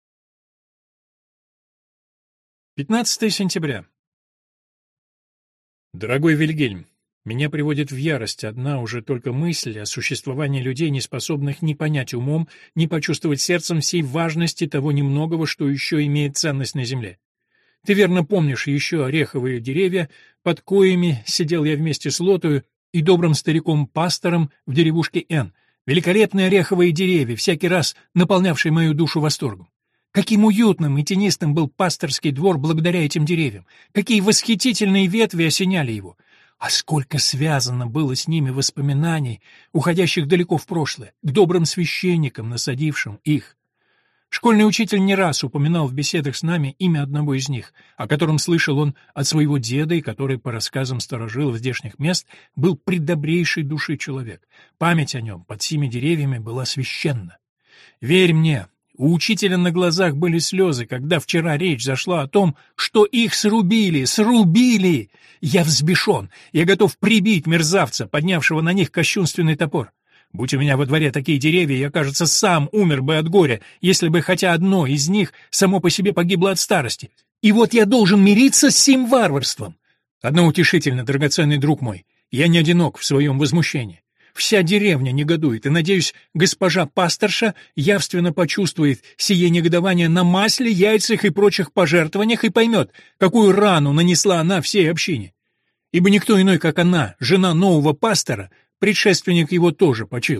пятнадцатое сентября. Дорогой Вильгельм, меня приводит в ярость одна уже только мысль о существовании людей, не способных ни понять умом, ни почувствовать сердцем всей важности того немногого, что еще имеет ценность на земле. Ты верно помнишь еще ореховые деревья, под коими сидел я вместе с Лотою и добрым стариком-пастором в деревушке Н. Великолепные ореховые деревья, всякий раз наполнявшие мою душу восторгом. Каким уютным и тенистым был пасторский двор благодаря этим деревьям! Какие восхитительные ветви осеняли его! А сколько связано было с ними воспоминаний, уходящих далеко в прошлое, к добрым священникам, насадившим их! Школьный учитель не раз упоминал в беседах с нами имя одного из них, о котором слышал он от своего деда и который, по рассказам старожилов здешних мест, был предобрейшей души человек. Память о нем под сими деревьями была священна. Верь мне, у учителя на глазах были слезы, когда вчера речь зашла о том, что их срубили, срубили! Я взбешен, я готов прибить мерзавца, поднявшего на них кощунственный топор. Будь у меня во дворе такие деревья, я, кажется, сам умер бы от горя, если бы хотя одно из них само по себе погибло от старости. И вот я должен мириться с сим варварством. Одно утешительно, драгоценный друг мой, я не одинок в своем возмущении. Вся деревня негодует, и, надеюсь, госпожа пасторша явственно почувствует сие негодование на масле, яйцах и прочих пожертвованиях и поймет, какую рану нанесла она всей общине. Ибо никто иной, как она, жена нового пастора, предшественник его тоже почил.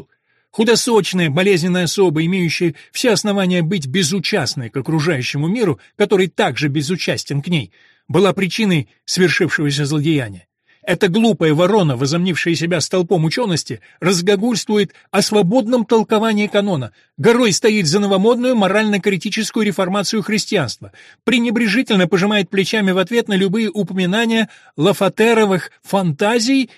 Худосочная, болезненная особа, имеющая все основания быть безучастной к окружающему миру, который также безучастен к ней, была причиной свершившегося злодеяния. Эта глупая ворона, возомнившая себя столпом учености, разглагольствует о свободном толковании канона, горой стоит за новомодную морально-критическую реформацию христианства, пренебрежительно пожимает плечами в ответ на любые упоминания лафатеровых фантазий.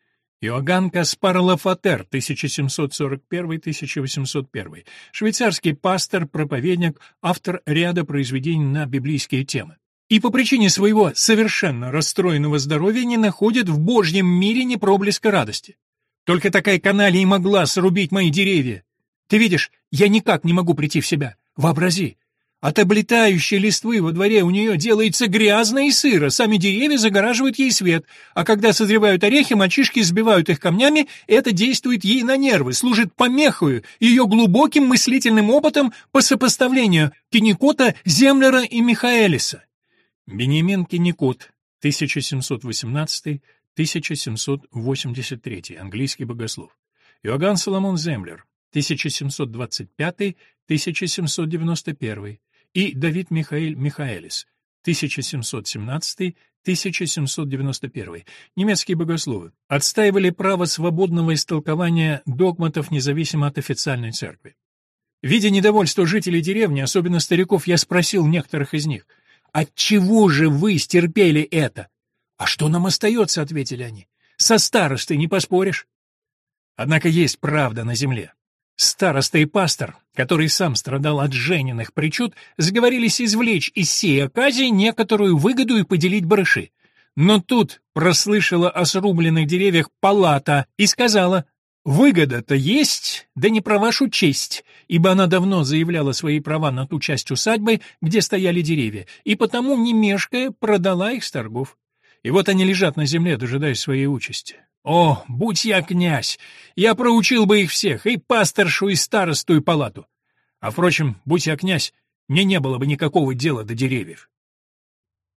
Иоганн Каспар Лафатер, тысяча семьсот сорок первый — тысяча восемьсот первый, швейцарский пастор, проповедник, автор ряда произведений на библейские темы. И по причине своего совершенно расстроенного здоровья не находит в Божьем мире ни проблеска радости. Только такая каналья и могла срубить мои деревья. Ты видишь, я никак не могу прийти в себя. Вообрази. От облетающей листвы во дворе у нее делается грязно и сыро, сами деревья загораживают ей свет, а когда созревают орехи, мальчишки сбивают их камнями, и это действует ей на нервы, служит помехою, ее глубоким мыслительным опытом по сопоставлению Кинекота, Землера и Михаэлиса. Беньямин Кинекот, тысяча семьсот восемнадцатый — тысяча семьсот восемьдесят третий, английский богослов. Иоганн Соломон Землер, тысяча семьсот двадцать пятый — тысяча семьсот девяносто первый, и Давид Михаэль Михаэлис, тысяча семьсот семнадцатый — тысяча семьсот девяносто первый, немецкие богословы, отстаивали право свободного истолкования догматов независимо от официальной церкви. Видя недовольство жителей деревни, особенно стариков, я спросил некоторых из них: «Отчего же вы стерпели это?» «А что нам остается?» — ответили они. «Со старостой не поспоришь». Однако есть правда на земле. Староста и пастор, который сам страдал от жененных причуд, сговорились извлечь из сей оказии некоторую выгоду и поделить барыши. Но тут прослышала о срубленных деревьях палата и сказала: «Выгода-то есть, да не про вашу честь», ибо она давно заявляла свои права на ту часть усадьбы, где стояли деревья, и потому, не мешкая, продала их с торгов. И вот они лежат на земле, дожидаясь своей участи. О, будь я князь, я проучил бы их всех, и пасторшу, и старосту, и палату. А, впрочем, будь я князь, мне не было бы никакого дела до деревьев.